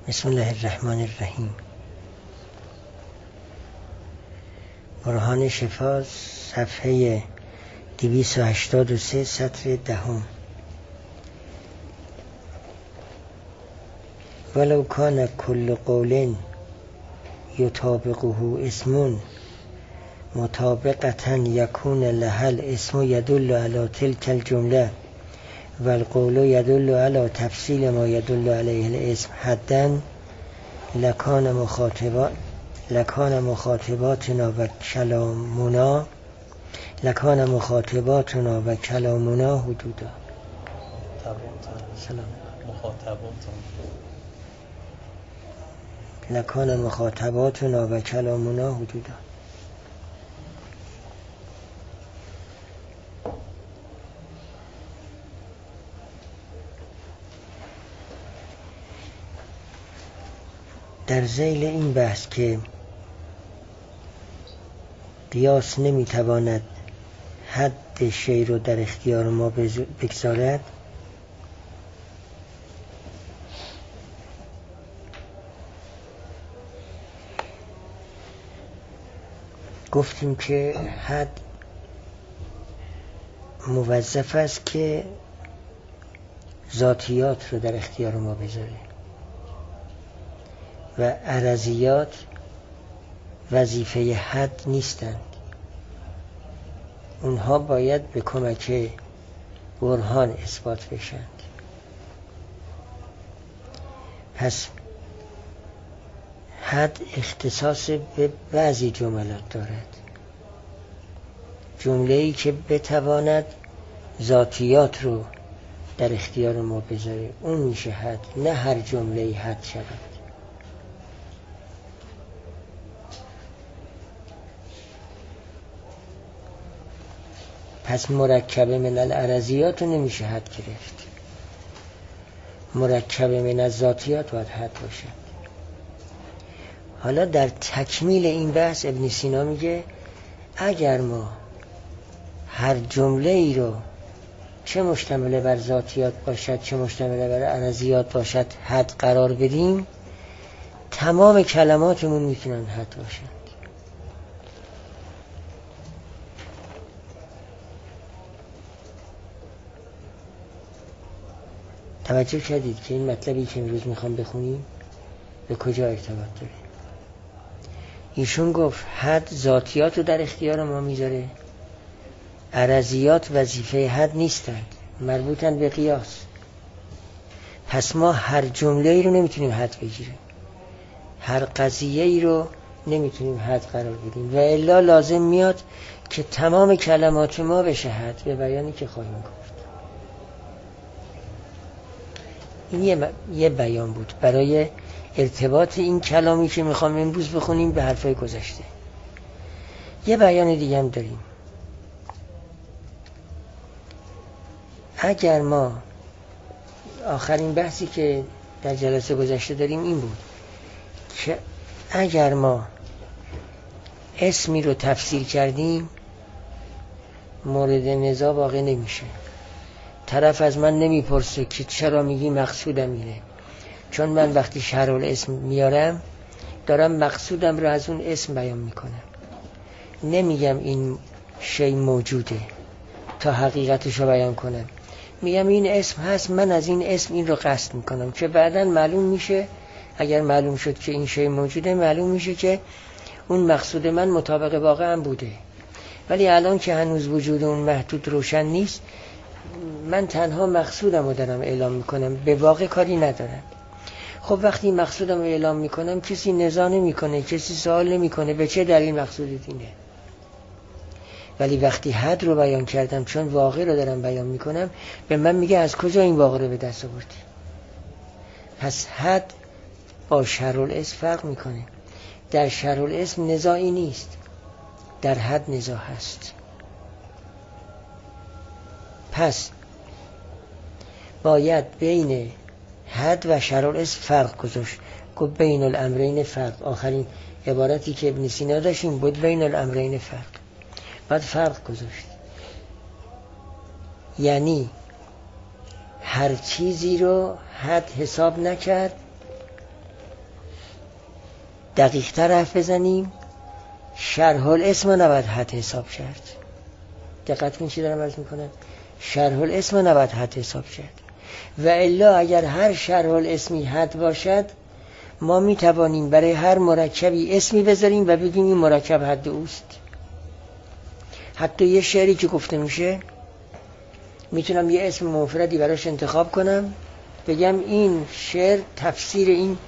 بسم الله الرحمن الرحیم. برهان شفا، صفحه 283، سطر 10. ولو کان کل قول یطابقه اسم مطابقة یکون لها الاسم یدل علی تلک الجمله والقول يدل على تفصيل ما يدل عليه الاسم حدا لكان مخاطباتنا وكلامنا حدودا. لكان مخاطباتنا وكلامنا حدودا. در ذیل این بحث که قیاس نمیتواند حد شی رو در اختیار ما بگذارد، گفتیم که حد موظف است که ذاتیات رو در اختیار ما بذاره و عرضیات وظیفه حد نیستند. اونها باید به کمک برهان اثبات بشند. پس حد اختصاص به بعضی جملات دارد. جمله‌ای که بتواند ذاتیات رو در اختیار ما بذاره اون میشه حد، نه هر جمله‌ای حد شود. پس مرکب من العرضیات رو نمیشه حد گرفت. مرکب من الذاتیات باید حد باشد. حالا در تکمیل این بحث ابن سینا میگه اگر ما هر جمله ای رو چه مشتمل بر ذاتیات باشد چه مشتمل بر عرضیات باشد حد قرار بدیم، تمام کلماتمون میتونن حد باشن. توجه کردید که این مطلبی که امروز میخوام بخونیم به کجا ارتباط داره؟ ایشون گفت حد ذاتیات رو در اختیار ما میذاره، عرضیات وظیفه حد نیستند، مربوطن به قیاس. پس ما هر جمله ای رو نمیتونیم حد بگیریم، هر قضیه ای رو نمیتونیم حد قرار بدیم و الا لازم میاد که تمام کلمات ما بشه حد، به بیانی که خواهیم گفت. این یه بیان بود برای ارتباط این کلامی که میخوام امروز بخونیم به حرفای گذشته. یه بیان دیگه هم داریم. اگر ما آخرین بحثی که در جلسه گذشته داریم این بود که اگر ما اسمی رو تفسیر کردیم مورد نزاع واقع نمیشه. طرف از من نمیپرسه که چرا میگی مقصودم اینه، چون من وقتی شرح الاسم میارم دارم مقصودم رو از اون اسم بیان میکنم. نمیگم این شی موجوده تا حقیقتش رو بیان کنم، میگم این اسم هست، من از این اسم این رو قصد میکنم که بعداً معلوم میشه، اگر معلوم شد که این شی موجوده معلوم میشه که اون مقصود من مطابق واقع هم بوده. ولی الان که هنوز وجود اون محدود روشن نیست، من تنها مقصودم رو دارم اعلام میکنم، به واقع کاری ندارم. خب وقتی مقصودم رو اعلام میکنم کسی نزاع نمیکنه، کسی سوال نمیکنه به چه دلیل مقصودت اینه. ولی وقتی حد رو بیان کردم چون واقع رو دارم بیان میکنم، به من میگه از کجا این واقع رو به دست آوردی. پس حد با شرح الاسم فرق میکنه. در شرح الاسم نزاعی نیست، در حد نزاع هست. پس باید بین حد و شرح الاسم فرق گذاشت. گفت بین الامرین فرق. آخرین عبارتی که ابن سینا داشت این بود، بین الامرین فرق. باید فرق گذاشت، یعنی هر چیزی رو حد حساب نکرد دقیق تر حرف بزنیم، شرح الاسم نباید حد حساب کرد. دقت کن چی دارم عرض میکنم. شرح الاسم نباید حد حساب کرد، و الا اگر هر شرح الاسمی حد باشد ما میتوانیم برای هر مرکبی اسمی بذاریم و بگیم این مرکب حد اوست. حتی یه شعری که گفته میشه میتونم یه اسم مفردی براش انتخاب کنم، بگم این شعر تفسیر این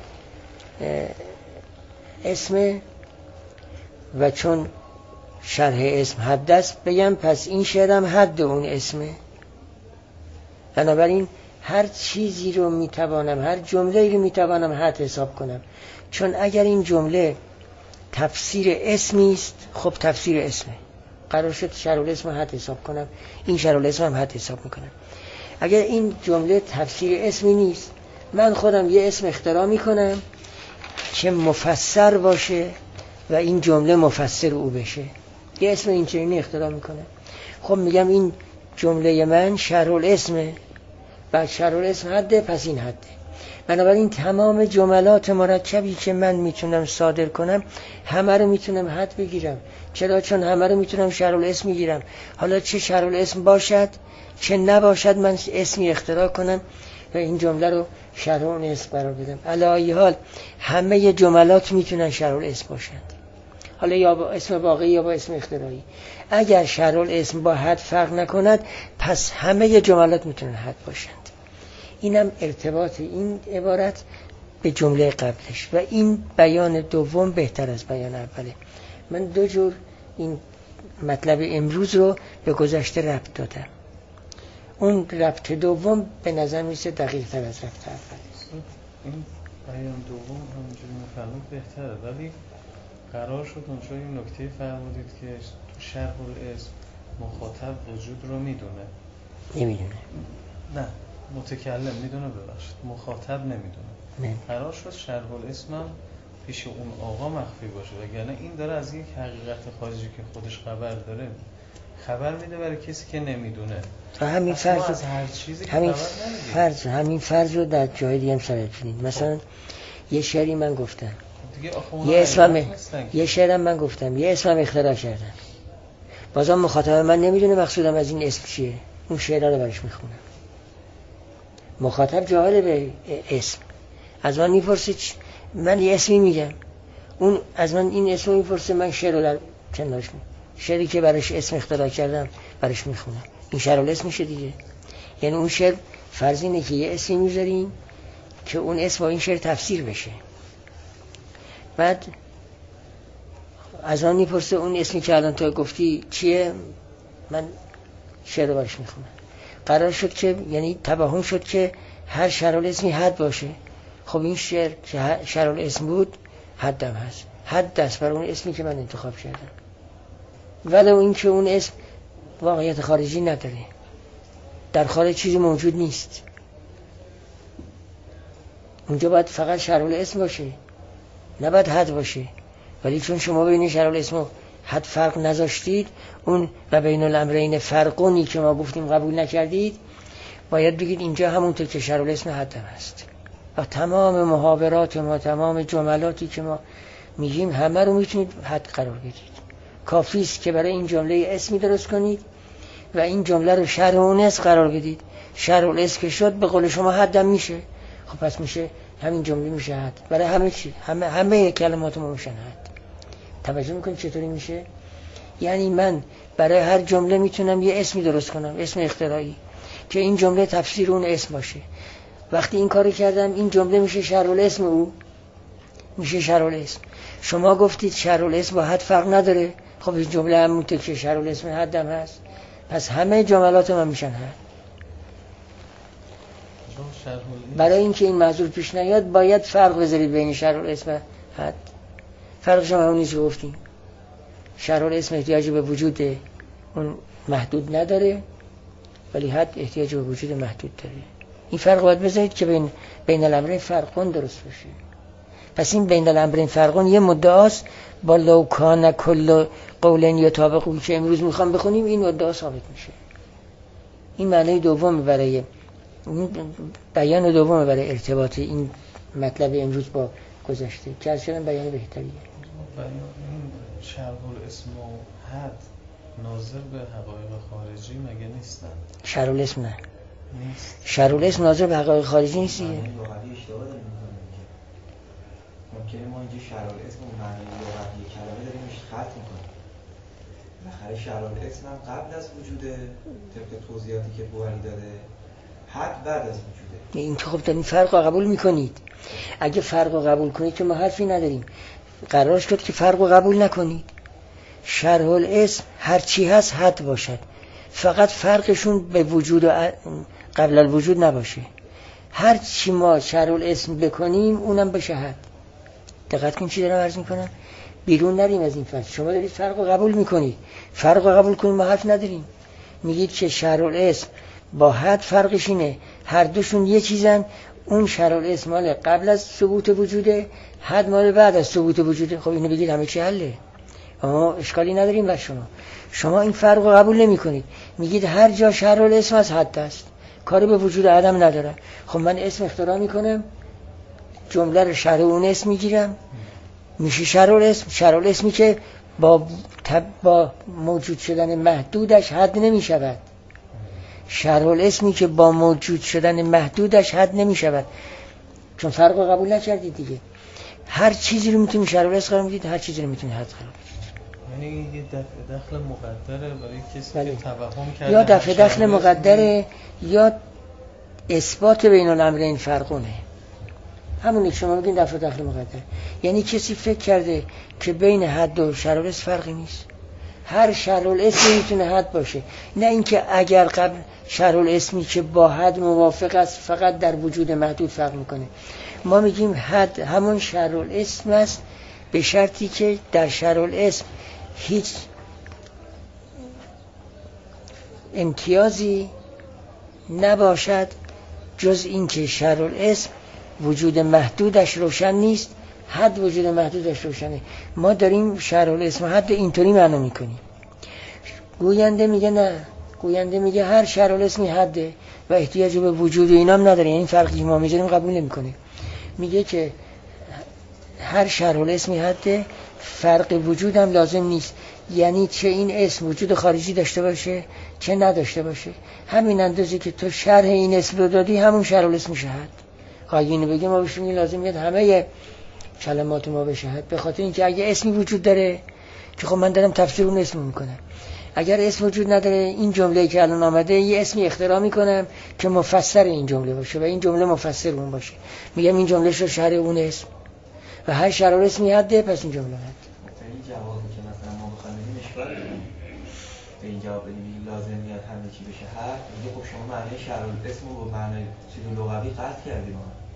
اسم، و چون شرح اسم حد است بگم پس این شعرم حد اون اسمه. بنابراین هر چیزی رو میتوانم، هر جمله‌ای رو میتوانم حد حساب کنم، چون اگر این جمله تفسیر اسمی است، خب تفسیر اسمه، قرار شد شرح الاسم حد حساب کنم، این شرح الاسم هم حد حساب میکنم. اگر این جمله تفسیر اسمی نیست، من خودم یه اسم اختراع میکنم که مفسر باشه و این جمله مفسر او بشه، یه اسم اینچنینی اختراع میکنم. خب میگم این جمله من شرح الاسمه، بعد شرح الاسم حده، پس این حده. بنابراین تمام جملات مرکبی که من میتونم صادر کنم همه رو میتونم حد بگیرم. چرا؟ چون همه رو میتونم شرح الاسم میگیرم. حالا چه شرح الاسم باشد چه نباشد، من اسمی اختراع کنم و این جمله رو شرح الاسم قرار بدم. علی ای حال همه جملات میتونن شرح الاسم باشند، حالا یا با اسم واقعی یا با اسم اختراعی. اگر شرح الاسم با حد فرق نکند پس همه جملات میتونن حد باشند. اینم ارتباط این عبارت به جمله قبلش، و این بیان دوم بهتر از بیان اوله. من دو جور این مطلب امروز رو به گذشته ربط دادم. اون ربط دوم به نظر میسه دقیق تر از ربط اول. این بیان دوم همونجوری مفهوم بهتره، ولی قرار شد اونجا این نکته فرمودید که تو شرح الاسم مخاطب وجود رو نمیدونه. نه، متکلم میدونه، ببخشید مخاطب نمیدونه. قرار شد شرح الاسم هم پیش اون آقا مخفی باشه، وگرنه این داره از یک حقیقت خارجی که خودش خبر داره خبر میده برای کسی که نمیدونه. تا همین فرض رو در جای دیگه هم سرت کنید. مثلا یه شعری من گفتم، یه شعرم من گفتم، یه اسمم اختراع کردم، بازم مخاطب من نمیدونه مقصودم از این اسم چیه، اون شعر رو برش میخونم. مخاطب جاهل به اسم، از من میپرسه، من یه اسمی میگم، اون از من این اسم میپرسه، من شعر رو در کنارش میگم، شعری که برش اسم اختراع کردم برش میخونم. این شرح الاسم میشه دیگه. یعنی اون شعر فرض اینه که یه اسمی میذاریم که اون اسم با این شعر تفسیر بشه، بعد از آن میپرسه اون اسمی که الان تو گفتی چیه، من شعر رو برش میخونم. قرار شد که یعنی توهم شد که هر شرح الاسمی حد باشه. خب این شعر که شرح الاسم بود حدم هست، حد دست بر اون اسمی که من انتخاب کردم، ولو این که اون اسم واقعیت خارجی نداره، در خارج چیزی موجود نیست، اونجا باید فقط شرح الاسم باشه، نباید حد باشه. ولی چون شما بین شرح الاسم و حد فرق نذاشتید، اون و بین الامرین فرقونی که ما گفتیم قبول نکردید، باید بگید اینجا همونطور که شرح الاسم حدم هست. و تمام محاورات ما، تمام جملاتی که ما میگیم همه رو میتونید حد قرار بدید. کافی است که برای این جمله اسمی درست کنید و این جمله رو شرح اون اسم قرار بدید. شرح الاسم که شد به قول شما حدم میشه. خب پس میشه همین جمله میشه حد برای همه چی، همه کلمات ما میشن حد. توجه میکنید چطوری میشه؟ یعنی من برای هر جمله میتونم یه اسمی درست کنم، اسم اختراعی، که این جمله تفسیر اون اسم باشه. وقتی این کاری کردم این جمله میشه شرح الاسم، او میشه شرح الاسم. شما گفتید شرح الاسم با حد فرق نداره، خب این جمله همونطور که شرح الاسم حدم هست، پس همه جملات من میشن حد. برای اینکه این معذور پیش نیاد باید فرق بذارید بین شرح الاسم و حد. فرقش هم همونی که گفتیم، شرح الاسم احتیاج به وجود اون محدود نداره، ولی حد احتیاج به وجود محدود داره. این فرق باید بذارید که بین الامرین فرقون درست بشه. پس این بین الامرین فرقون یه مدعاست با لو کان کل قول یطابقو که امروز میخوام بخونیم، این مدعا ثابت میشه. این معنی دوم برای بیان دوم برای ارتباط این مطلب امروز با گذشته که از شدن بیان بهتریه. این شرح الاسم و حد ناظر به حقایق خارجی مگه نیستن؟ شرح الاسم نه نیست. شرح الاسم ناظر به حقایق خارجی نیست دیگه. معنی لغوی اشتباه داریم می‌کنیم. ممکنه ما اینجا شرح الاسم و معنی لغوی کلمه داریم خط می‌کنیم. بالاخره شرح الاسم هم قبل از وجوده طبق توضیحاتی که بوهری داده، حد بعد از وجوده. این که خب دارین فرق رو قبول میکنید. اگه فرق رو قبول کنید که ما حرفی نداریم. قرار شد که فرق رو قبول نکنید. شرح الاسم هر چی هست حد باشد، فقط فرقشون به وجود و قبل الوجود نباشه. هر چی ما شرح الاسم بکنیم اونم بشه حد. دقت کن چی دارم عرض میکنم. بیرون نریم از این فرق. شما دارید فرق رو قبول میکنید، فرق رو قبول کنید، ما حرف نداریم. میگید که شرح الاسم با حد فرقش اینه هر دوشون یه چیزن. اون شرح الاسم مال قبل از ثبوت وجوده، حد مال بعد از ثبوت وجوده. خب اینو بگید همه چی حله، اما اشکالی نداریم. بر شما این فرق رو قبول نمی کنید. میگید هر جا شرح الاسم از حد است، کاری به وجود عدم نداره. خب من اسم اختراع میکنم، جمله رو شرح اون اسم میگیرم، میشه شرح الاسم. شرح الاسمی که با موجود شدن محدودش حد نمی شود. شرح الاسمی که با موجود شدن محدودش حد نمی شود، چون فرق رو قبول نکردید دیگه. هر چیزی رو میتونید شرح الاسم قرار بدید، هر چیزی رو میتونید حد قرار بدید. یعنی یه دخل مقدره برای کسی بله. که توهم کرده، یا دخل مقدره یا اثبات بین الامرین فرقونه. همونی که شما میگین دخل مقدر، یعنی کسی فکر کرده که بین حد و شرح الاسم فرقی نیست. هر شرح الاسم میتونه حد باشه، نه اینکه اگر قبل شرح الاسمی که با حد موافق است فقط در وجود محدود فرق میکنه. ما میگیم حد همون شرح الاسم است، به شرطی که در شرح الاسم هیچ امتیازی نباشد جز اینکه شرح الاسم وجود محدودش روشن نیست، حد وجود محدودش روشنه. ما داریم شرح الاسم حد اینطوری معنی میکنیم. گوینده میگه نه، گوینده میگه هر شرح الاسمی حده و احتیاج به وجود و اینام نداره. این فرقی که ما میذاریم قبول نمیکنه. میگه که هر شرح الاسمی حده، فرق وجود هم لازم نیست. یعنی چه این اسم وجود خارجی داشته باشه چه نداشته باشه، همین اندازه که تو شرح این اسم رو دادی همون شرح الاسم میشه حد. اگه اینو بگیم ما بهش میگیم لازم میاد همه کلمات ما بشه حد، به خاطر اینکه اگه اسمی وجود داره، که خب من دارم تفسیر اون اسم میکنم، اگر اسم وجود نداره این جمله‌ای که الان آمده یه اسمی اختراع میکنم که مفسر این جمله باشه و این جمله مفسر اون باشه، میگم این جمله شو شرح اون اسم و هر شرح الاسمی حده، پس این جمله حد. این جوابی که مثلا ما بخوایم بدیم اشکال داره. به این جواب بدیم لازم میاد همه چی بشه حد، میگه خب شما معنی شرح الاسم رو با معنی چیز لغوی قطع کردیم.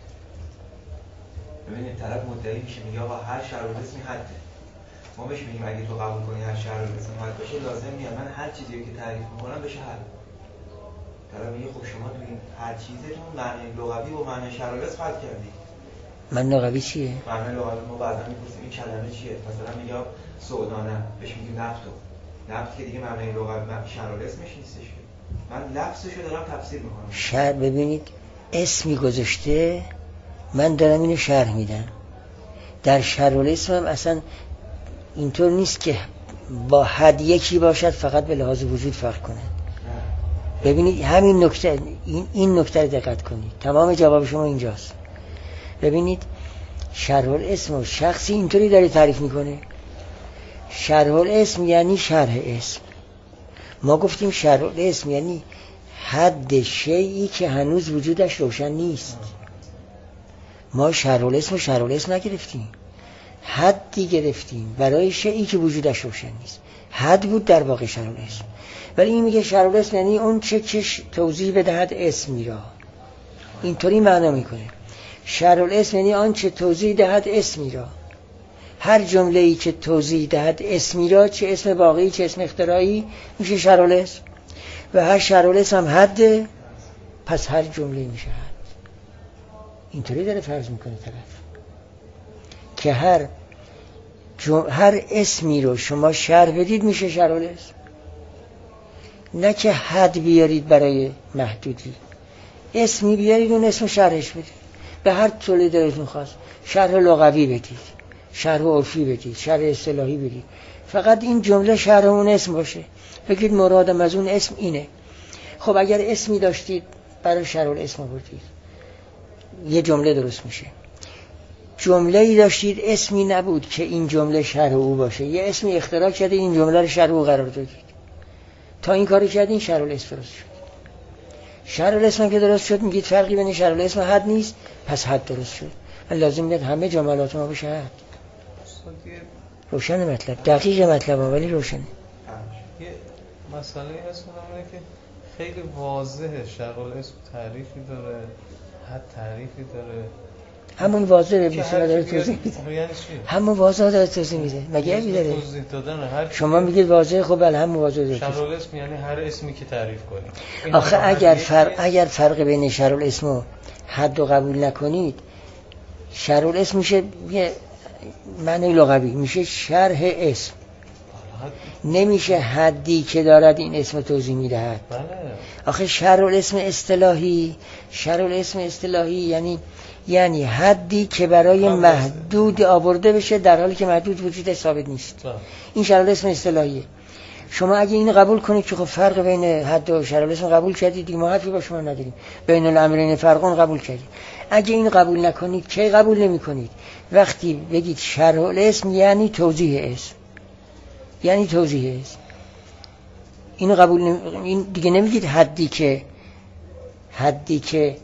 ببینید طرف مدعی میشه میگه آقا هر شرح الاسمی حده. ما بهش میگیم اگه تو قبول کنی هر شرح الاسمی حد باشه، لازم میاد من هر چیزی که تعریف میکنم بشه حد. طرف میگه خب شما تو این هر چیزتون معنی لغوی با معنی شرح الاسم قطع کردی. من لغوی چیه؟ معنی لغوی ما بعضا میپرسیم این کلمه چیه؟ مثلا میگه سودانه، بهش میگیم نفتو. نفت که دیگه معنی لغوی شرح الاسمش نیستش. من لفظشو دارم تفسیر میکنم. شرح ببینید اسمی گذاشته، من دارم اینو شرح میدم. در شرح الاسم هم اصلا اینطور نیست که با حد یکی باشد فقط به لحاظ وجود فرق کنه. ببینید همین نکته، این نکته رو دقت کنید، تمام جواب شما اینجاست. ببینید شرح الاسم و شخصی اینطوری داره تعریف میکنه. شرح الاسم یعنی شرح اسم. ما گفتیم شرح الاسم یعنی حد شیئی که هنوز وجودش روشن نیست. ما شرح الاسم و شرح الاسم نگرفتیم، حدی گرفتیم برای شیئی که وجودش روشن نیست. حد بود در واقع شرح الاسم. ولی این میگه شرح الاسم یعنی اون چه توضیح بدهد اسمی را، اینطوری معنا میکنه. شرح الاسم یعنی آن چه توضیح دهد اسمی را. هر جمله‌ای که توضیح دهد اسمی را، چه اسم واقعی چه اسم اختراعی، میشه شرح الاسم. و هر شرح الاسم هم حده، پس هر جمله میشه حد. اینطوری داره فرض میکنه طرف که هر اسمی رو شما شرح بدید میشه شرح الاسم، نه که حد بیارید برای محدودی. اسمی بیارید اون اسم شرحش بدید. به هر طوری دلتون خواست شرح لغوی بدید، شرح عرفی بدید، شرح اصطلاحی بدید، فقط این جمله شرح اون اسم باشه، بگید مرادم از اون اسم اینه. خب اگر اسمی داشتید برای شرح الاسم آوردید یه جمله درست میشه. جمله‌ای داشتید اسمی نبود که این جمله شرح او باشه، یه اسمی اختراع کردید این جمله رو شرح او قرار دادید، تا این کارو کردین شرح الاسم درست شد. شرح الاسم که درست شد میگید فرقی بین شرح الاسم و حد نیست، پس حد درست شد. لازم میاد همه جملات ما بشه حد. روشن مطلب، دقیق مطلب ولی روشنه. یه مسئله هست اونم که خیلی واضحه شرح الاسم تعریفی داره، حد تعریفی داره، همون واضحه بیشتر داره توضیح میده. یعنی همون واضحه داره توضیح میده. مگه میداره؟ توضیح دادن هر شما میگید واضحه، خب بله همون واضحه داره. شرح الاسم یعنی هر اسمی که تعریف کنید. آخه اگر فرق بین شرح الاسم و حد رو قبول نکنید، شرح الاسم میشه یه معنی لغوی، میشه شرح اسم، نمیشه حدی که دارد این اسم توضیح میدهد. بله. آخه شرح الاسم اصطلاحی یعنی حدی که برای محدود آورده بشه در حالی که محدود وجودش ثابت نیست. این شرح الاسم اصطلاحیه. شما اگه این قبول کنید که خب فرق بین حد و شرح الاسم قبول کردید، دیگه ما حرفی با شما نداریم. بین الامرین فرقون قبول کردید. اگه این قبول نکنید کی قبول نمی کنید؟ وقتی بگید شرح الاسم یعنی توضیح اسم، اینو قبول این دیگه نمیگید حدی که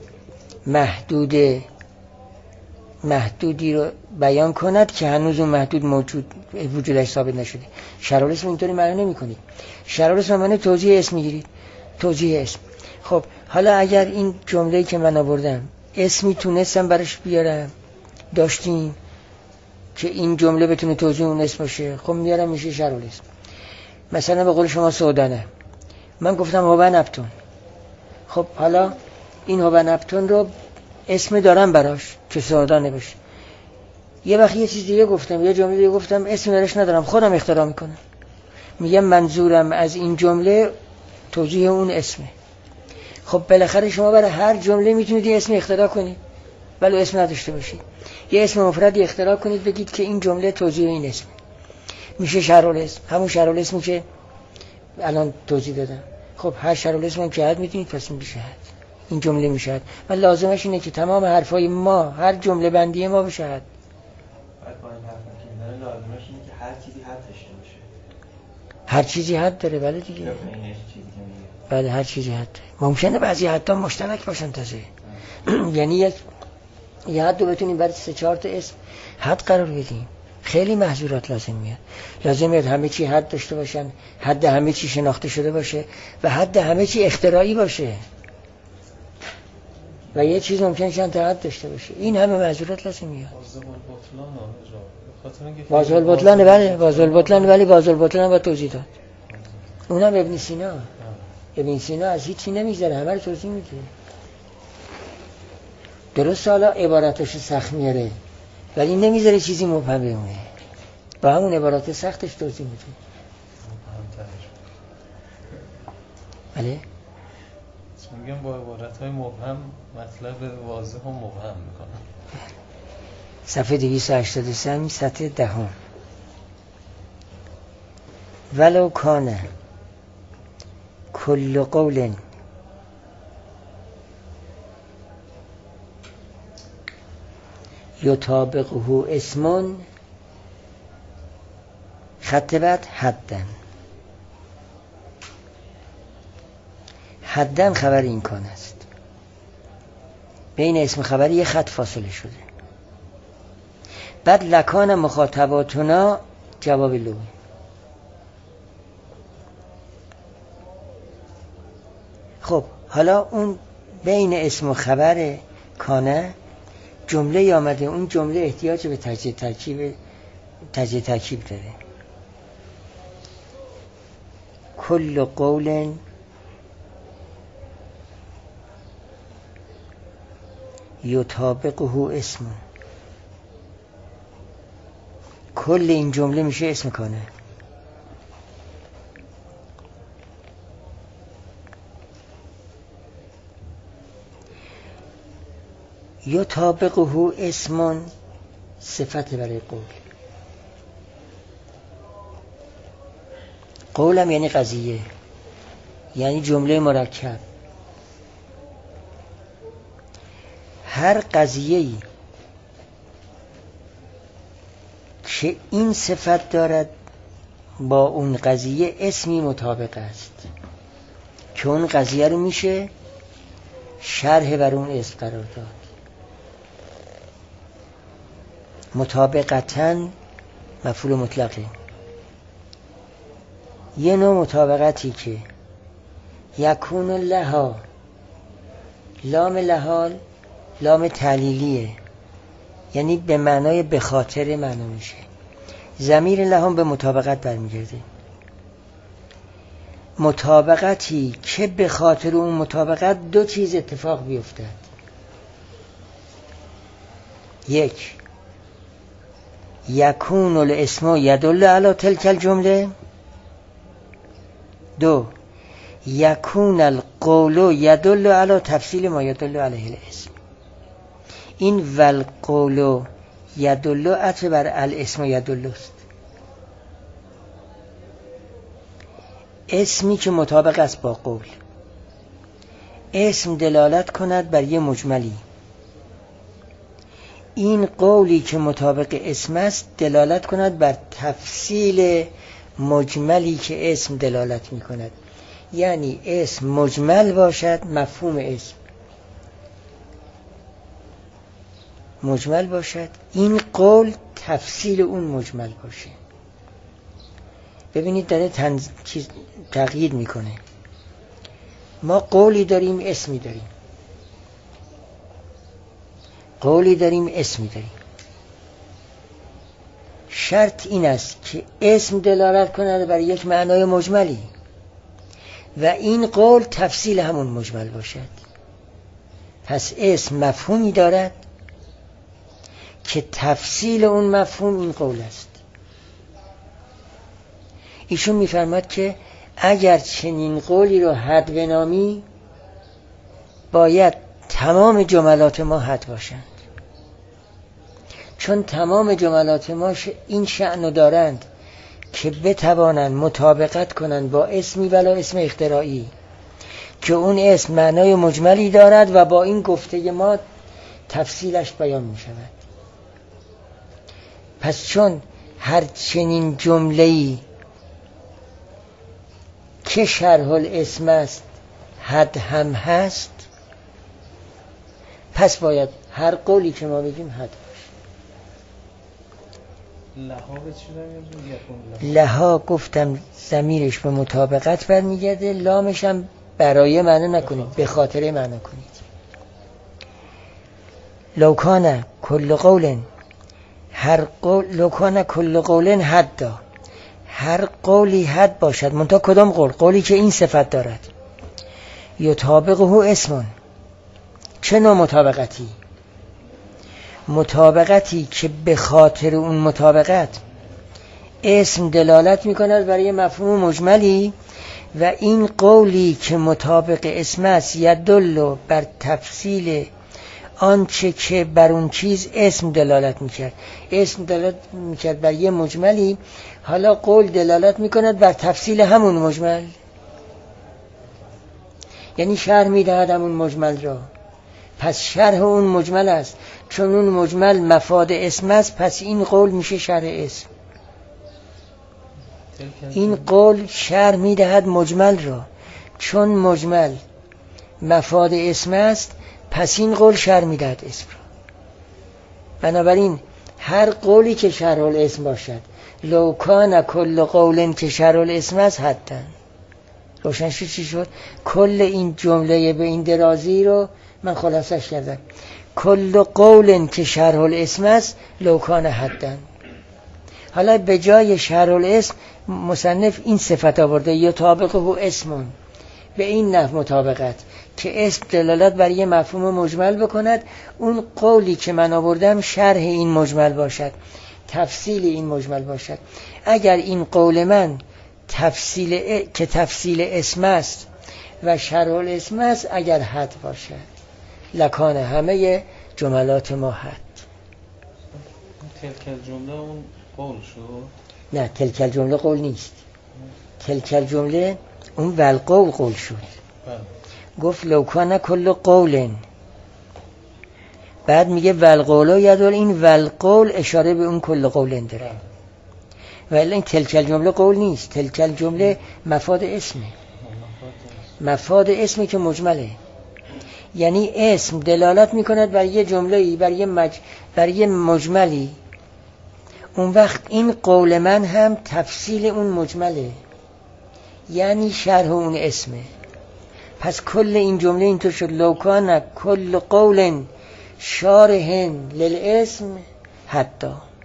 محدودی رو بیان کند که هنوز اون محدود وجودش ثابت نشده. شرح الاسم اینطوری معنی نمی‌کنید. شرح الاسم معنی توضیح اسم میگیرید، توضیح اسم. خب حالا اگر این جمله‌ای که من آوردم اسمی تونستم براش بیارم، داشتیم که این جمله بتونه توضیح اون اسم باشه، خب میارم میشه شرح الاسم. مثلا به قول شما سودانه، من گفتم هوبنپتون، خب حالا این هوبنپتون رو اسم دارم براش که سودانه باشه. یه وقت یه چیز دیگه گفتم، یه جمله دیگه گفتم اسم براش ندارم، خودم اختراع میکنم، میگم منظورم از این جمله توضیح اون اسمه. خب بالاخره شما برای هر جمله میتونید یه اسم اختراع کنید ولی اسم نداشته باشید. یه اسم مفردی اختراع کنید بگید که این جمله توضیح این اسم، میشه شرح الاسم، همون شرح الاسمی که الان توضیح دادم. خب هر شرح الاسم هم که حد میدونید پس میشه حد، این جمله میشه حد. و لازمش اینه که تمام حرفای ما، هر جمله بندی ما بشه حد. لازمش اینه که هر چیزی حد داشته باشه. هر چیزی حد داره، بله دیگه. بله هر چیزی حد داره. ممکنه بعضی حدها مشترک باشن تازه. یعنی یه حد رو بتونیم برای 3-4 تا اسم حد قرار بدیم. خیلی محظورات لازم میاد همه چی حد داشته باشن، حد همه چی شناخته شده باشه و حد همه چی اختراعی باشه و یه چیز ممکنه چند تا حد داشته باشه. این همه محظورات لازم میاد. واضح البطلان، بله واضح البطلان، ولی واضح البطلان با توضیح داد. اونم ابن سینا از هیچی نمیگذره، همه رو توضیح میده. درست حالا عبارتش سخت میاره ولی نمیذاره چیزی مبهم بمونه، با همون عبارات سختش توضیح میده. بله میگم با عبارت‌های مبهم مطلب واضح و مبهم میکنم. صفحه 283 سطح 10. ولو کان کل قول یطابقه اسم خط بعد حدن خبر این کان است، بین اسم خبری یه خط فاصله شده. بعد لکان مخاطباتنا جواب لو. خب حالا اون بین اسم و خبر کانه جمله آمده، اون جمله احتیاج به تجزیه ترکیب داره. کل قول یطابقه اسم، کل این جمله میشه اسم کانه. یطابقه اسم صفت برای قول. قولم یعنی قضیه، یعنی جمله مرکب. هر قضیه‌ای که این صفت دارد با اون قضیه اسمی مطابق است که اون قضیه رو میشه شرح بر اون اسم قرار داد. مطابقتاً مفعول مطلقه. یه نوع مطابقتی که یکون لها، لام لها لام تعلیلیه، یعنی به معنای به خاطر معنا میشه. ضمیر لها به مطابقت برمیگرده. مطابقتی که به خاطر اون مطابقت دو چیز اتفاق بیفتد. یک، یکون الاسم یدل علی تلک الجمله. دو، یکون القول یدل علی تفصیل ما یدل علیه الاسم. این والقول یدل عطف بر الاسم یدل است. اسمی که مطابق است با قول. اسم دلالت کند بر یه مجملی. این قولی که مطابق اسم است دلالت کند بر تفصیل مجملی که اسم دلالت می کند. یعنی اسم مجمل باشد، مفهوم اسم مجمل باشد، این قول تفصیل اون مجمل باشه. ببینید داره تغییر میکنه. ما قولی داریم، اسمی داریم. قولی داریم، اسمی داریم. شرط این است که اسم دلالت کند بر یک معنای مجملی و این قول تفصیل همون مجمل باشد. پس اسم مفهومی دارد که تفصیل اون مفهوم این قول است. ایشون میفرماد که اگر چنین قولی رو حد بنامی باید تمام جملات ما حد باشند، چون تمام جملات ما این شأن دارند که بتوانند مطابقت کنند با اسمی ولا اسم اختراعی که اون اسم معنای مجملی دارد و با این گفته ما تفصیلش بیان می شود. پس چون هر چنین جمله‌ای که شرح الاسم است حد هم هست، پس باید هر قولی که ما بگیم حد باشه. لها گفتم ضمیرش به مطابقت برمیگرده، لامش هم برای معنی نکنید، به خاطر معنی کنید. لو کان کل قول، هر قول، لو کان کل قول حد، هر قولی حد باشد. منتها کدام قول؟ قولی که این صفت دارد. یطابقه اسم. چه نوع مطابقتی؟ مطابقتی که به خاطر اون مطابقت اسم دلالت می کند برای مفهوم مجملی و این قولی که مطابق اسم است یدل بر تفصیل آنچه که بر اون چیز اسم دلالت میکرد. اسم دلالت میکرد بر یه مجملی، حالا قول دلالت میکند بر تفصیل همون مجمل، یعنی شرح میدهد همون مجمل را. پس شرح اون مجمل است، چون اون مجمل مفاد اسم است، پس این قول میشه شرح اسم. این قول شرح میدهد مجمل را، چون مجمل مفاد اسم است، پس این قول شرح میدهد اسم را. بنابراین هر قولی که شرح الاسم باشد، لو کان کل قول که شرح الاسم است حدن. روشن شد چی شد؟ کل این جمله به این درازی رو من خلاصش کردم. کل قول که شرح الاسم است لو کان حدن. حالا به جای شرح الاسم مصنف این صفت آورده، یطابقه اسم، به این نحو مطابقت که اسم دلالت بر یه مفهوم مجمل بکند، اون قولی که من آوردم شرح این مجمل باشد، تفصیل این مجمل باشد. اگر این قول من که تفصیل اسم است و شرح الاسم است، اگر حد باشد، لکان همه جملات ما حد. تلک جمله اون قول شد؟ نه، تلک جمله قول نیست. تلک جمله اون والقول قول شد. گفت لو کان کل قول، بعد میگه والقول یدل، این والقول اشاره به اون کل قول داره. ولی این تلک جمله قول نیست. تلک جمله مفاد اسمه. مفاد اسمی که مجمله، یعنی اسم دلالت میکند بر یه جمله‌ای، بر یه مجملی. اون وقت این قول من هم تفصیل اون مجمله، یعنی شرح اون اسمه. پس کل این جمله اینطور شد لو کان کل قول شارح للاسم حتی.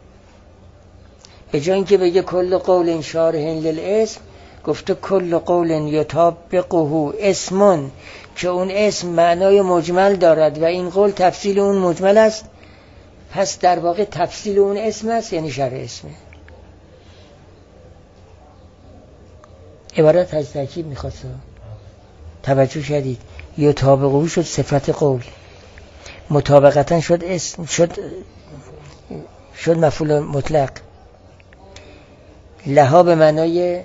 به جای اینکه بگه کل قول شارح للاسم، گفته کل قول یطابقه اسم، که اون اسم معنای مجمل دارد و این قول تفصیل اون مجمل است. پس در واقع تفصیل اون اسم است، یعنی شرح اسمه. عبارت از ترکیب میخواست توجه شدید. یطابقه شد صفت قول، مطابقتا شد اسم، شد مفعول مطلق. لها به معنای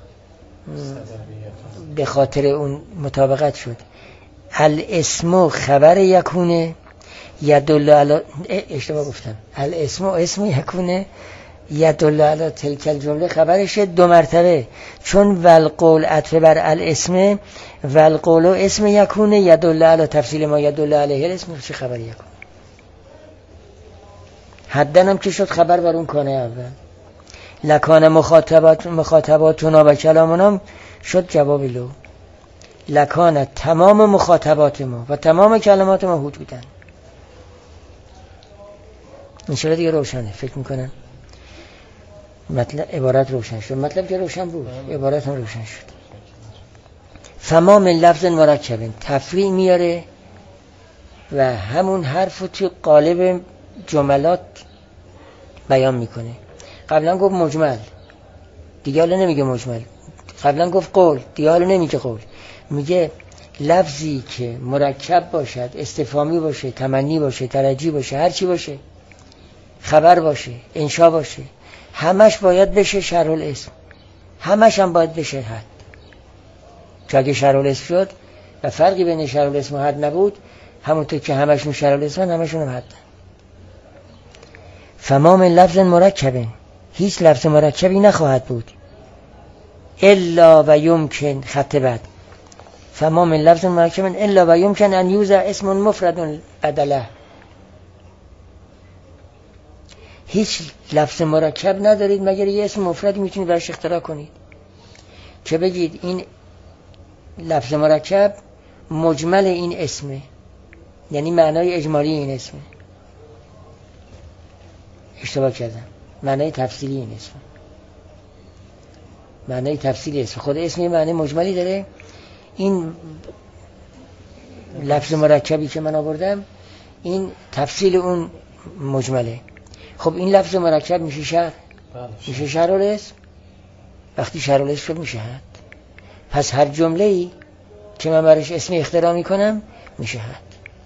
به خاطر اون مطابقت شد. الاسم خبر یکونه یدل علی، اشتباه گفتم، الاسم اسم یکونه یدل علی تلک الجمله خبرشه دو مرتبه، چون والقول عطف بر الاسم، والقول اسم یکونه یدل علی تفصیل ما یدل علیه الاسم، چه خبر یکونه. حدن هم که شد خبر بر اون کانه اول. لکان مخاطباتنا و کلامنا شد جواب لو. لکان تمام مخاطبات ما و تمام کلمات ما حدودن. انشاءالله دیگه روشنه، فکر میکنم مطلب عبارت روشن شد. مطلب که روشن بود، عبارت هم روشن شد. فما من لفظ مرکب، تفریع میاره و همون حرف تو قالب جملات بیان میکنه. قبلا گفت مجمل، دیگه حالا نمیگه مجمل. قبلا گفت قول، دیگه حالا نمیگه قول. میگه لفظی که مرکب باشد، استفهامی باشه، تمنی باشه، ترجی باشه، هر چی باشه، خبر باشه، انشا باشه، همش باید بشه شرح الاسم، همش هم باید بشه حد. چون اگه شرح الاسم شد و فرقی بین شرح الاسم و حد نبود، همونطور که همشون شرح الاسم همشون هم حد. فما من لفظ مرکب، هیچ لفظ مرکبی نخواهد بود الا و یمکن، خط بعد، فما من لفظ مرکب الا و یمکن ان یوضع اسم مفرد بدله. هیچ لفظ مرکب ندارید مگر یه اسم مفردی میتونید برش اختراع کنید که بگید این لفظ مرکب مجمل این اسمه، یعنی معنای اجمالی این اسمه. اشتباه کردم، معنای تفصیلی این اسم، معنای تفصیلی اسم. خود اسم یه معنی مجملی داره. این لفظ مرکبی که من آوردم این تفصیل اون مجمله. خب این لفظ مرکب میشه شرح، میشه شرح الاسم. وقتی شرح الاسم شد میشه حد. پس هر جمله‌ای که من برش اسم اختراع میکنم میشه حد.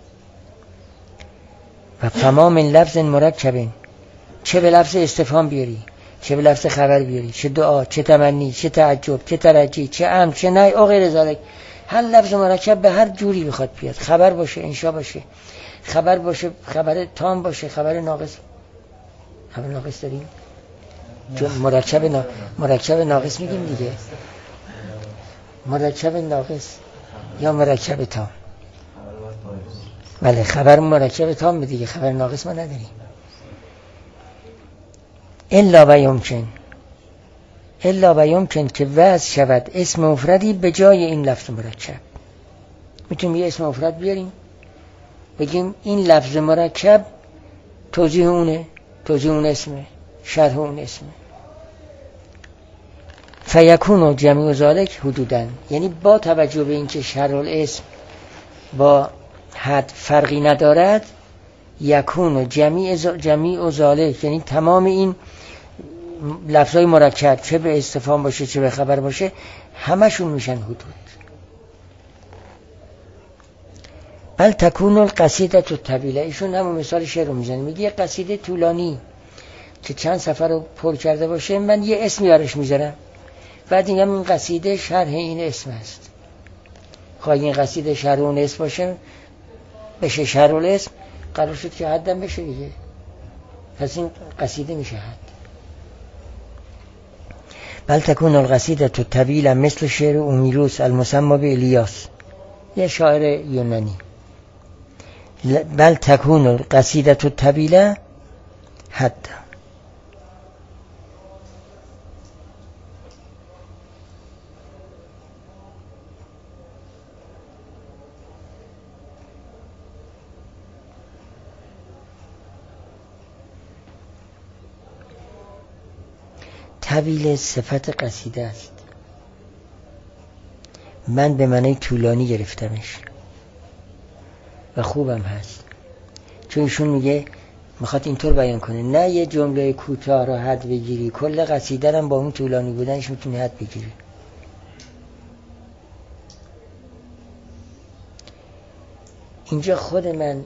و تمام لفظ مرکب، چه به لفظ استفهام بیاری، چه به لفظ خبر بیاری، چه دعا، چه تمنی، چه تعجب، چه ترجی، چه امر، چه نهی و غیر ذلک، هر لفظ مرکب به هر جوری بخواد بیاد، خبر باشه، انشا باشه، خبر باشه، خبر تام باشه، خبر ناقص. خبر ناقص داریم؟ چون مرکب ناقص میگیم دیگه، مرکب ناقص یا مرکب تام. بله، خبر مرکب تام دیگه، خبر ناقص ما نداریم. الا و یمکن، الا و یمکن که وضع شود اسم مفردی به جای این لفظ مرکب. میتونیم یه اسم مفرد بیاریم بگیم این لفظ مرکب توضیح اونه، توضیح اون اسمه، شرح اون اسمه. فیکون جمیع ذالک حدودن، یعنی با توجه به اینکه شرح الاسم با حد فرقی ندارد، یکون جمیع ذالک، یعنی تمام این لفظای مرکب چه به استفهام باشه چه به خبر باشه همشون میشن حدود. بل تکون القصیده الطویله. ایشون همون مثال شعر رو میزنه، میگه یه قصیده طولانی که چند صفحه رو پر کرده باشه، من یه اسمی براش میذارم، بعد میگم این قصیده شرح این اسم است. خواهی این قصیده شرح اون اسم باشه بشه شرح الاسم، قرار شد که حدم بشه دیگه، پس این قصیده میشه حد. بل تکون القصیده الطویله مثل شعر اومیروس المسمى به الیاس، یه شاعر یونانی. بل تکون القصیده الطویله حد. طویل صفت قصیده است، من به معنی طولانی گرفتمش و خوبم هست، چون ایشون میگه میخواد اینطور بیان کنه، نه یه جمله کوتاه را حد بگیری، کل قصیده هم با اون طولانی بودنش میتونی حد بگیری. اینجا خود من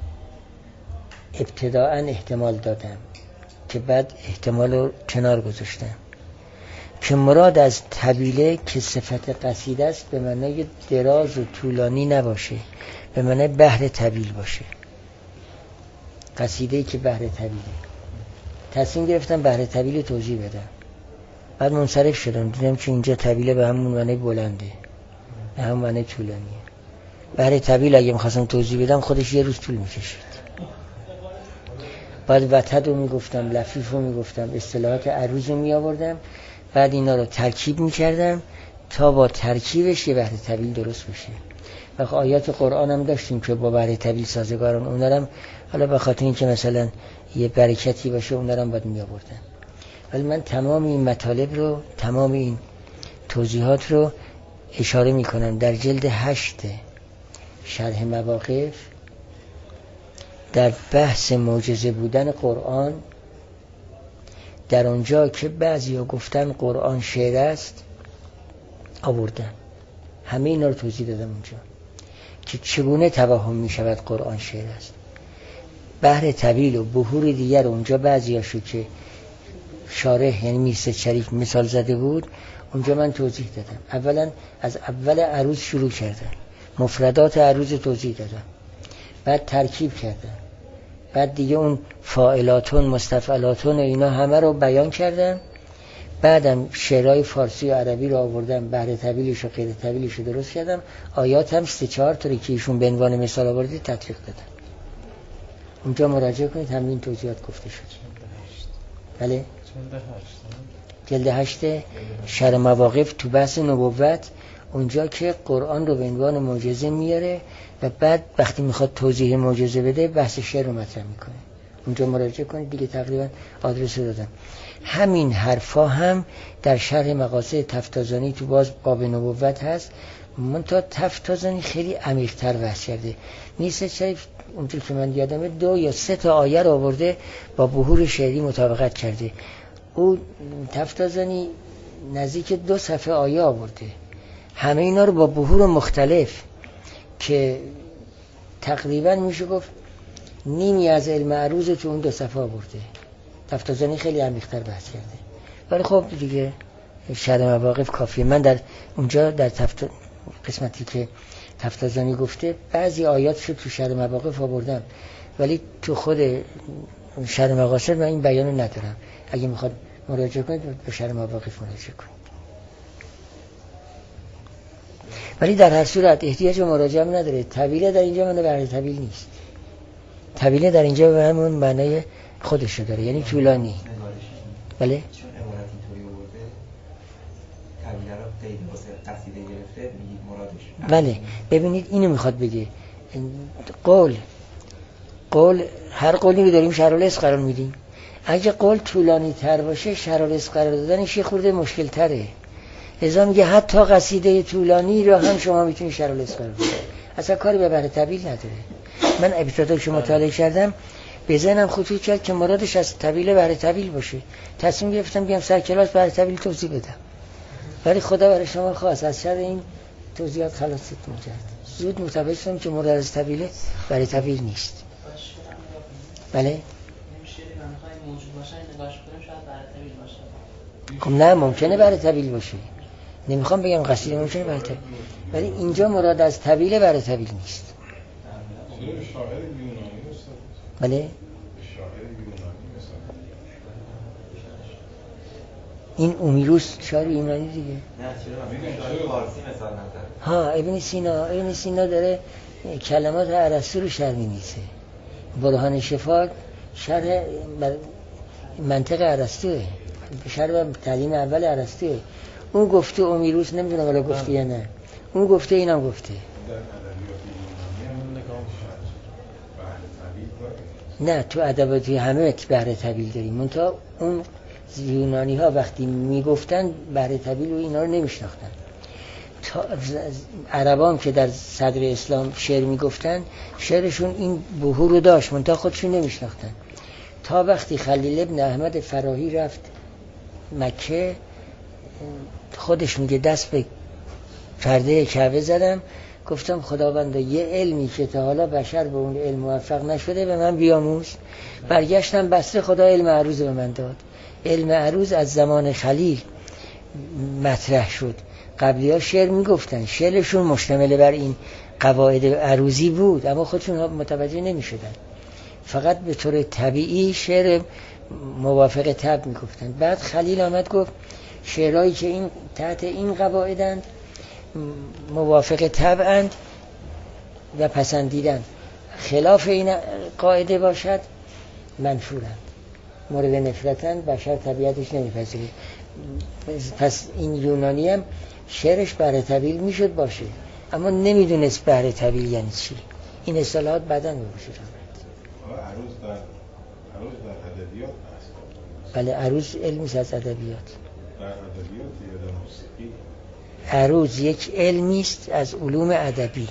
ابتداءً احتمال دادم که بعد احتمال رو کنار گذاشتم که مراد از طویله که صفت قصیده است به معنای دراز و طولانی نباشه، به معنای بحر طویل باشه. قصیده‌ای که بحر طویله، تصمیم گرفتم بحر طویل توضیح بدم، بعد منصرف شدم دیدم که اینجا طویله به همون معنای بلنده، به همون معنای طولانیه. بحر طویل اگه می‌خواستم توضیح بدم خودش یه روز طول می‌کشید. بعد وتد رو میگفتم، لفیف رو میگفتم، اصطلاحات عروض رو میآوردم، بعد اینا رو ترکیب میکردم تا با ترکیبش یه بحر طویل درست بشه. و آیات قرآن هم داشتیم که با بحر طویل سازگارن، اونا هم حالا به خاطر اینکه مثلا یه برکتی باشه اونا هم باید میآوردم. ولی من تمام این مطالب رو، تمام این توضیحات رو اشاره میکنم در جلد 8 شرح مواقف، در بحث معجزه بودن قرآن، در اونجا که بعضیا گفتن قرآن شعر است آوردم، همه اینا رو توضیح دادم اونجا که چگونه توهم می شود قرآن شعر است. بحر طویل و بحور دیگر اونجا بعضیاشو که شارح یعنی میرسد شریف مثال زده بود اونجا من توضیح دادم. اولا از اول عروض شروع کردم، مفردات عروض توضیح دادم، بعد ترکیب کردم، بعد دیگه اون فاعلاتون مستفعلاتون اینا همه رو بیان کردم، بعدم شعرهای فارسی و عربی رو آوردم، بحر طویلش و غیر طویلش رو درست کردم، آیات هم 3-4 طوری که ایشون به عنوان مثال آورده تطبیق دادم. اونجا مراجعه کنید، همین توضیحات گفته شد. بله؟ جلد 8 شرح مواقف تو بحث نبوت، اونجا که قرآن رو به عنوان معجزه میاره و بعد وقتی میخواد توضیح معجزه بده بحث شعر رو مطرح میکنه. اونجا مراجعه کنید دیگه، تقریبا آدرس رو دادم. همین حرفا هم در شرح مقاصد تفتازانی تو باز باب نبوت هست، منتها تفتازانی خیلی عمیق‌تر بحث کرده. نیست شریف اونجور که من یادمه 2 یا 3 تا آیه رو آورده با بحور شعری مطابقت کرده. او تفتازانی نزدیک 2 صفحه آیه آورده، همه اینا رو با بحور مختلف که تقریبا میشه گفت نیمی از علم عروض تو اون 2 صفحه آورده. تفتازانی خیلی عمیق‌تر بحث کرده، ولی خب دیگه شرح مواقف کافیه. من در اونجا در قسمتی که تفتازانی گفته بعضی آیات شد تو شرح مواقف آوردم، ولی تو خود شرح مقاصد من این بیانو ندارم. اگه میخواد مراجعه کنید به شرح مواقف مراجعه کنید. ولی در هر صورت احتیاج به مراجعه نداره. طویله در اینجا معنی بحر طویل نیست. طویله در اینجا به همون معنی خودش داره، یعنی طولانی. بله؟ بله ببینید اینو میخواد بگه. قول هر قولی رو داریم شرح الاسم قرار میدیم. اگه قول طولانی تر باشه شرح الاسم قرار دادنش یه خورده مشکل تره. لذا میگه حتی قصیده طولانی رو هم شما میتونید شرح الاسم قرار بدید. اصلا کاری به بحر طویل نداره. من ابتدا که مطالعه کردم به ذهنم خطور کرد که مرادش از طویل بحر طویل باشه. تصمیم گرفتم بیام سر کلاس بحر طویل توضیح بدم، ولی خدا برای شما خواست از شر این توضیحات خلاصتون کرد. زود متوجه شدم که مراد از طویله برای طویل نیست. بله نمیشه من خواهی موجود باشه نگاش کنیم شاید برای طویل باشه. خب نه ممکنه برای طویل باشه، نمیخوام بگم قصیده ممکنه برای طویل، ولی اینجا مراد از طویله برای طویل نیست. بله این اومیروس شاعر یونانی دیگه. نه چرا من فارسی مثال نظر. ها ابن سینا داره کلمات ارسطو رو شرح می‌نویسه. برهان شفا شرح منطق ارسطوئه، شرح تعلیم اول ارسطوئه. اون گفته اومیروس، نمیدونم ولی گفته یا نه، اون گفته اینم گفته. نه تو ادبیات همه بهره طویل داریم، منتها اون یونانی ها وقتی میگفتن بهره طویل و اینا رو نمیشناختن. عربام که در صدر اسلام شعر میگفتن شعرشون این بحور رو داشت، منتها خودشون نمیشناختن. تا وقتی خلیل ابن احمد فراهی رفت مکه، خودش میگه دست به پرده کعبه زدم، گفتم خداوند یه علمی که تا حالا بشر به اون علم موفق نشده به من بیاموز. برگشتم بصره، خدا علم عروض به من داد. علم عروض از زمان خلیل مطرح شد. قبلی ها شعر میگفتن، شعرشون مشتمل بر این قواعد عروضی بود، اما خودشون متوجه نمی شدن، فقط به طور طبیعی شعر موافق طبع میگفتن. بعد خلیل آمد گفت شعرهایی که این تحت این قواعدند موافق طبعند و پسندیدن، خلاف این قاعده باشد منفورند، مورد نفرتن، بشر طبیعتش نمیپذیره. پس این یونانی هم شعرش بهره طویل میشد باشه، اما نمیدونست بهره طویل یعنی چی. این اصطلاحات بعداً به وجود آمد. عروض در ادبیات هست. بله عروض علمی از ادبیات. در ادبیات یا در موسیقی؟ عروض یک علمی است از علوم ادبی.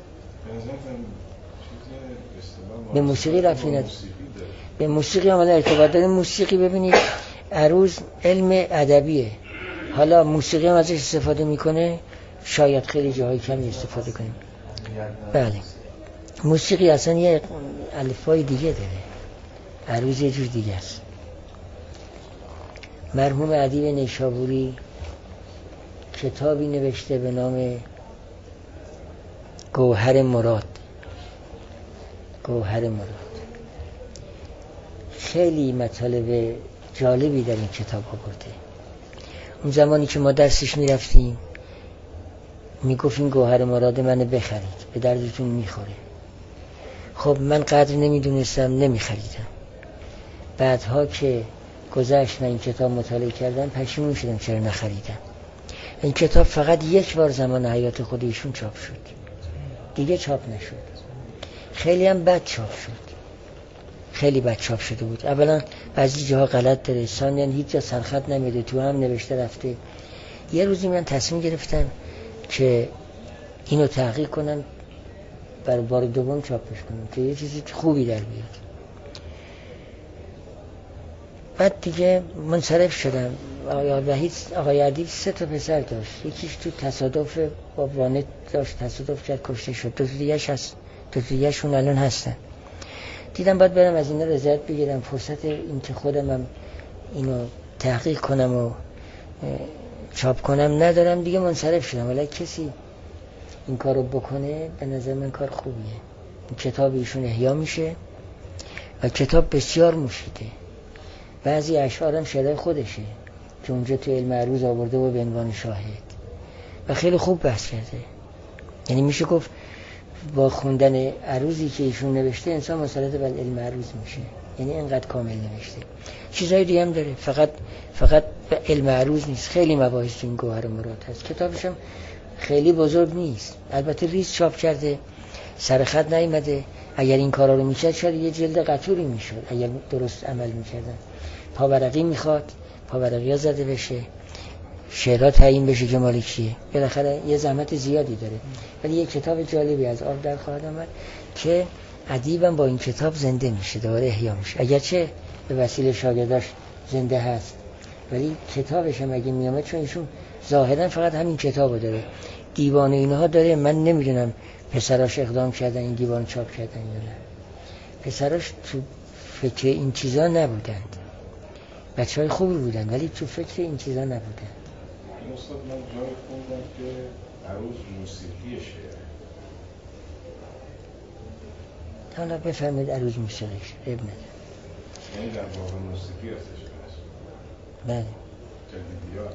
به موسیقی رفتی نداره. به موسیقی عملا ارتباط داره. موسیقی ببینید عروض علم ادبیه، حالا موسیقی هم ازش استفاده میکنه، شاید خیلی جاهای کمی استفاده کنیم. بله موسیقی اصلا یه الفبای دیگه داره، عروض یه جور دیگه است. مرحوم ادیب نیشابوری کتابی نوشته به نام گوهر مراد. گوهر مراد خیلی مطالب جالبی در این کتاب آورده. اون زمانی که ما درسش میرفتیم میگفت این گوهر مراد منو بخرید، به دردتون میخوره. خب من قدر نمیدونستم، نمیخریدم. بعدها که گذشت من این کتاب مطالعه کردم پشیمون شدم چرا نخریدم. این کتاب فقط یک بار زمان حیات خودشون چاپ شد، دیگه چاپ نشد. خیلی هم بد چاپ شد، خیلی بد چاپ شده بود. اولا بعضی جاها غلط داره، ثانیاً هیچ جا سرخط نمیده، تو هم نوشته رفته. یه روزی من تصمیم گرفتم که اینو تحقیق کنم، برای بار دوم چاپش کنم که یه چیزی خوبی در بیاد. بعد دیگه منصرف شدم. آقای ادیب 3 پسر داشت، یکیش تو تصادف با وانت داشت، تصادف کرد کشته شد، دو دیگه‌شون الان هستن. دیدم باید برم از اینا رضایت بگیرم، فرصت این که خودم اینو تحقیق کنم و چاپ کنم ندارم، دیگه منصرف شدم. ولی کسی این کارو بکنه به نظر من کار خوبیه. این کتاب ایشون احیا میشه و کتاب بسیار مفیده. بعضی اشعارم شعر خودشه که اونجا تو علم عروض آورده و به عنوان شاهد و خیلی خوب بحث کرده. یعنی میشه گفت با خوندن عروضی که ایشون نوشته انسان مسلط بر علم عروض میشه، یعنی اینقدر کامل نوشته. چیزای دیگه هم داره، فقط به علم عروض نیست. خیلی مباحث این گوهر مراد هست. کتابش هم خیلی بزرگ نیست، البته ریز چاپ کرده، سر خط نیامده. اگر این کارا رو میکرد شاید یه جلد قطوری میشد اگر درست عمل میکردن. پاورقی میخواد، پاورقی ها زده بشه، شعرها تعیین بشه که مال کیه، بالاخره یه زحمت زیادی داره. ولی یه کتاب جالبی از آب در خواهد آمد که ادیبم با این کتاب زنده میشه، دوباره احیا میشه. اگرچه به وسیله شاگرداش زنده هست ولی کتابش هم اگه میامد، چون ایشون ظاهرا فقط همین کتابو داره، دیوان اینها داره. من نمیدونم پسراش اقدام کردن این دیوان چاپ کردن یا نه. پسراش تو فکر این چیزا نبودند، بچه های خوبی بودن ولی تو فکر این چیزا نبودن. این استاد من جای خوندم که عروض موسیقی شعر. حالا بفرمید عروض موسیقیش عیب نداره. یعنی در واقع موسیقی هستش بس. بله. جدیدیات.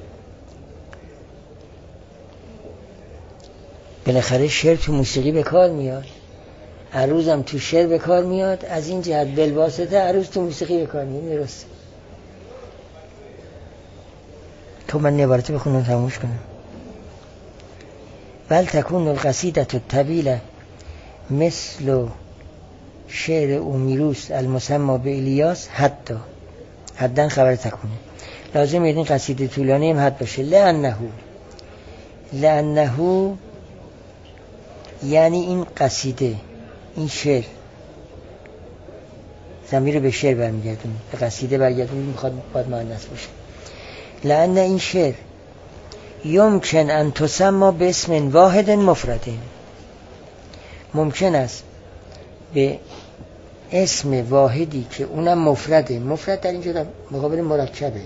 بالاخره شعر تو موسیقی به کار میاد، عروض هم تو شعر به کار میاد، از این جهت بالواسطه عروض تو موسیقی به کار میاد. درسته. تو من عبارت بخونم تموش کنم. بل تکون القصیدة الطویلة مثل شعر اومیروس المسمى به الیاس حداً خبر تکونه. لازم این قصیده طولانی هم حد باشه. لأنه یعنی این قصیده، این شعر، ضمیر به شعر برمیگردونه، به قصیده برگردونه، میخواد باید مؤنث باشه. لأن این شعر یمکن ان تسمى باسم واحد مفرد، ممکن است به اسم واحدی که اونم مفرده. مفرد در اینجا در مقابل مرکبه،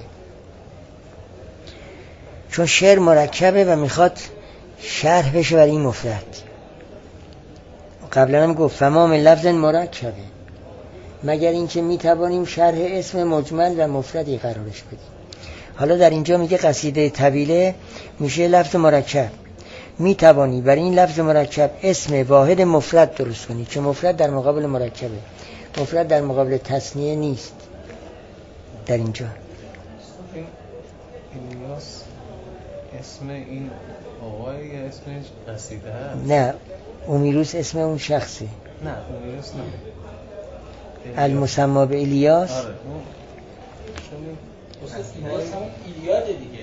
چون شعر مرکبه و میخواد شرح بشه برای این مفرد. قبلا هم گفت فما من لفظ مرکبه، مگر اینکه میتوانیم شرح اسم مجمل و مفردی قرارش بدیم. حالا در اینجا میگه قصیده طویله میشه لفظ مرکب، میتوانی برای این لفظ مرکب اسم واحد مفرد درست کنی که مفرد در مقابل مرکبه، مفرد در مقابل تثنیه نیست. در اینجا الیاس اسم این آقای یا اسمش قصیده هست؟ نه، اومیروس اسم اون شخصه. نه اومیروس نه، المسمى به الیاس. آره الیاس هم ایلیاد دیگه.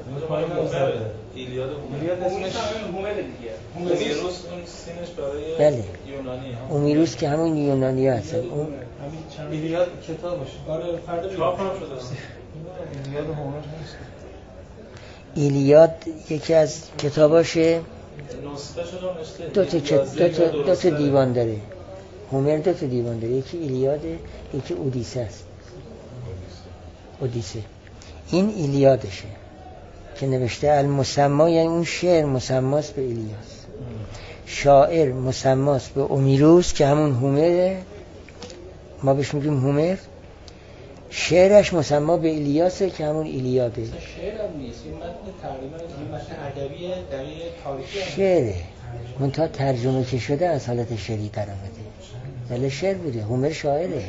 ایلیاد اسمش هومر دیگه. اومیروس اون سینش برای بله. یونانی ها. اومیروس که همون یونانی هستن. اون ایلیاد کتابش. آره فردا چاپ هم شده. ایلیاد هومر هست. ایلیاد یکی از کتاباشه، نسخه شده دو تا دیوان داره. هومر دو تا دیوان داره، یکی ایلیاده، یکی اودیسه است. اودیسه. این ایلیادشه که نوشته المسمى، یعنی اون شعر مسماست به الیاس، شاعر مسماست به اومیروس که همون هومره، ما بهش میگیم هومر. شعرش مسمى به الیاسه که همون ایلیاده. شعر هم نیست، این متن تقریبا این متن ادبی در تاریخی شعره، منتها ترجمه که شده از حالت شعری در آمده، ولی شعر بوده. هومر شاعره.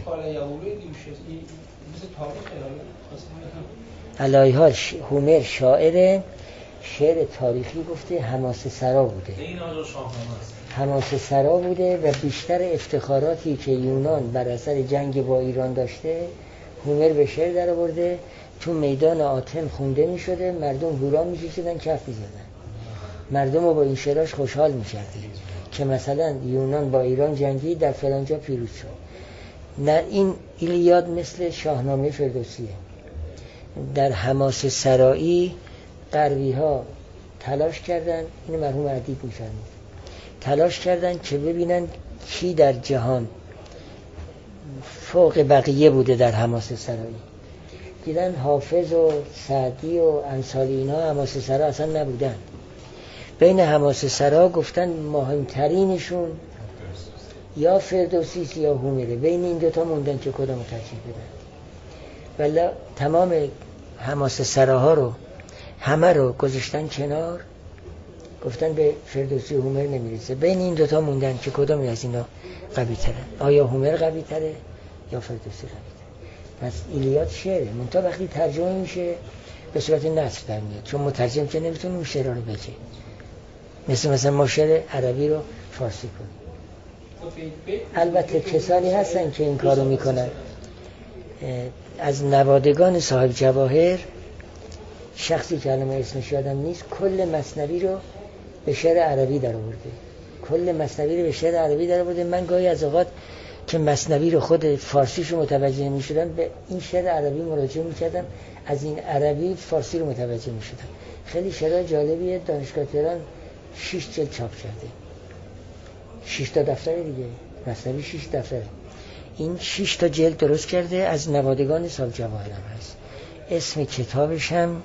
علیها هومر شاعره، شعر تاریخی گفته، حماسه سرا بوده. حماسه سرا بوده و بیشتر افتخاراتی که یونان بر اثر جنگ با ایران داشته هومر به شعر در آورده. تو میدان آتن خونده می شده، مردم هورا می کشیدن، کف می زدن، مردم رو با این شعراش خوشحال می کردن که مثلا یونان با ایران جنگی، در فلانجا پیروز شد. نه، این ایلیاد مثل شاهنامه فردوسیه. در حماسه سرایی غربی ها تلاش کردن، این مرحوم ادیب می‌فرمایند، تلاش کردن که ببینن کی در جهان فوق بقیه بوده در حماسه سرایی. دیدن حافظ و سعدی و امثال اینا حماسه سرا اصلا نبودن. بین حماسه سرا گفتن مهمترینشون یا فردوسی یا هومره، بین این دوتا موندن که کدام ترجیح بدن. ولی تمام حماسه سراها رو همه رو گذاشتن کنار، گفتن به فردوسی و هومر نمیرسه. بین این دوتا موندن که کدام از اینا قوی تره، آیا هومر قوی تره یا فردوسی قوی تره. پس ایلیاد شعره، منتها وقتی ترجمه میشه به صورت نثر در میاد، چون مترجم که نمیتونه اون شعرها رو بگه، مثلا ما شعر عربی رو فارسی کنیم. البته کسانی هستن که این کارو میکنن. از نوادگان صاحب جواهر شخصی که الان اسمش یادم نیست کل مثنوی رو به شعر عربی در آورده، کل مثنوی رو به شعر عربی در آورده. من گاهی از اوقات که مثنوی رو خود فارسیشو متوجه میشدم به این شعر عربی مراجعه میکردم، از این عربی فارسی رو متوجه میشدم. خیلی شعر جالبیه. دانشگاه تهران 6 جلد چاپ کرده. 6 تا دفتر دیگه، مثلا 6 دفتر. این 6 تا جلد درست کرده، از نوادگان سال جواهر هم هست. اسم کتابش هم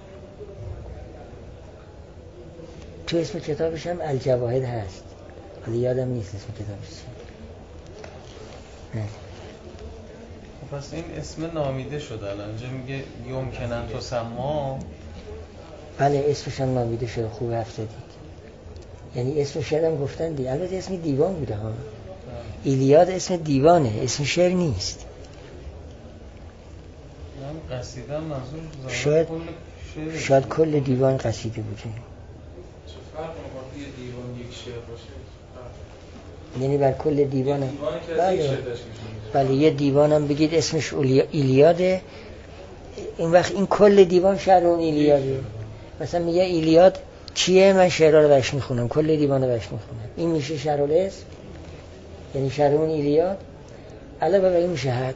تو اسم کتابش هم الجواهر هست، حالا یادم نیست اسم کتابش چیه. پس این اسم نامیده شده الان اینجا میگه یمکنن تو سما. بله اسمش هم نامیده شده. خوب حرف زدید. یعنی اسم شعر هم گفتن دی. البته اسم دیوان بوده ها. ایلیاد اسم دیوانه، اسم شعر نیست. من قصیده هم منظور شاید کل دیوان قصیده بوده. چه فرق می‌کنه یه دیوان یک شعر باشه؟ یعنی بر کل دیوان هم. بله. بله یه دیوان هم بگید اسمش ایلیاده، این وقت این کل دیوان شعر اون ایلیاده. مثلا میگه ایلیاد چیه، من شعرها رو برش میخونم، کل دیوان رو برش میخونم، این میشه شعر الاسم، یعنی شعر اون ایلیاد. علاوه بر این میشه حد.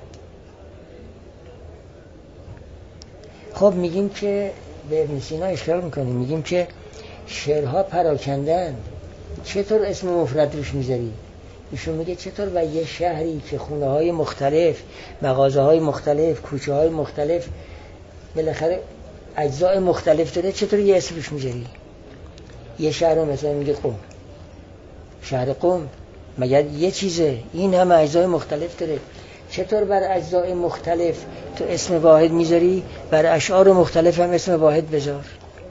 خب میگیم که به ابن سینا اشاره میکنیم، میگیم که شعرها پراکندن، چطور اسم مفرد روش میذاری؟ ایشون میگه چطور و یه شهری که خونه های مختلف، مغازه های مختلف، کوچه های مختلف، بالاخره اجزای مختلف داره، چطور یه اسم روش میذاری؟ یه شهر رو مثلا میگه قم، شهر قم مگر یه چیزه؟ این همه اجزای مختلف داره، چطور بر اجزای مختلف تو اسم واحد میذاری؟ بر اشعار مختلف هم اسم واحد بذار.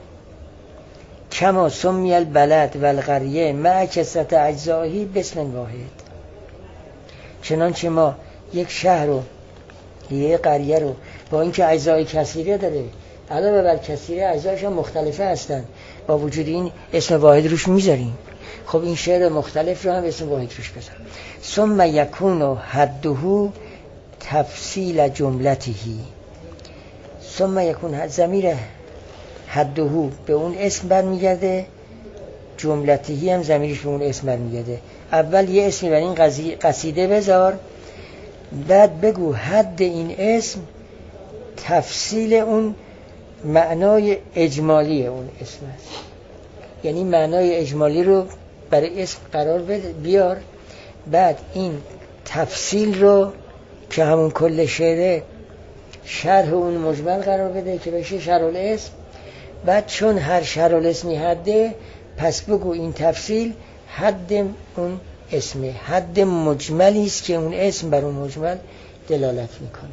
کما سمی البلد و القریه مع کثرت اجزایی باسم واحد. چنانچه ما یک شهر رو، یک قریه رو با اینکه اجزای کثیره داره، علاوه بر کثیره اجزایش هم مختلفه هستن، با وجود این اسم واحد روش میذاریم. خب این شعر مختلف رو هم اسم واحد روش بذار. ثم یکون حده تفصیل جملته. ثم یکون ضمیر حده به اون اسم برمیگرده، جملته هم ضمیرش به اون اسم برمیگرده. اول یه اسمی بر این قصیده بذار، بعد بگو حد این اسم تفصیل اون معنای اجمالی اون اسم است. یعنی معنای اجمالی رو برای اسم قرار بیار، بعد این تفصیل رو که همون کل شعره شرح اون مجمل قرار بده که بشه شرح الاسم. بعد چون هر شرح الاسمی حده، پس بگو این تفصیل حد اون اسمه، حد مجملی است که اون اسم بر اون مجمل دلالت میکنه.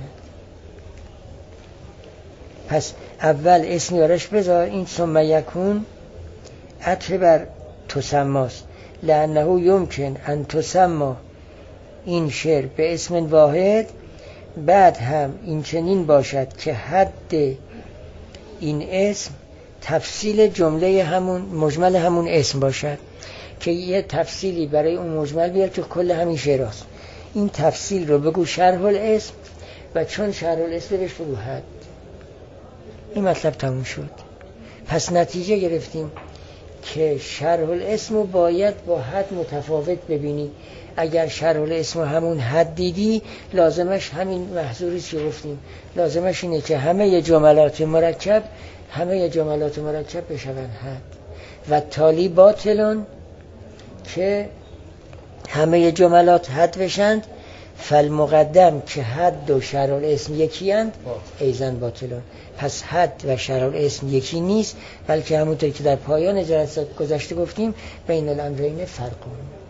پس اول اسمی آرش بذار، این ثم یکون عطف بر تسماست، لانه یمکن ان تسما، این شعر به اسم واحد، بعد هم این چنین باشد که حد این اسم تفصیل جمله همون مجمل همون اسم باشد، که یه تفصیلی برای اون مجمل بیار که کل همین شعر است. این تفصیل رو بگو شرح الاسم، و چون شرح الاسم بهش بگو حد. این مطلب تموم شد. پس نتیجه گرفتیم که شرح الاسم رو باید با حد متفاوت ببینی. اگر شرح الاسم همون حد دیدی، لازمش همین محظوری که گفتیم، لازمش اینه که همه جملات مرکب بشون حد. و تالی باطلون، که همه جملات حد بشند، فالمقدم که حد و شرح الاسم یکی اند ایزن باطلون. پس حد و شرح الاسم یکی نیست، بلکه همونطور که در پایان جلسات گذشته گفتیم بین الامرین فرقون.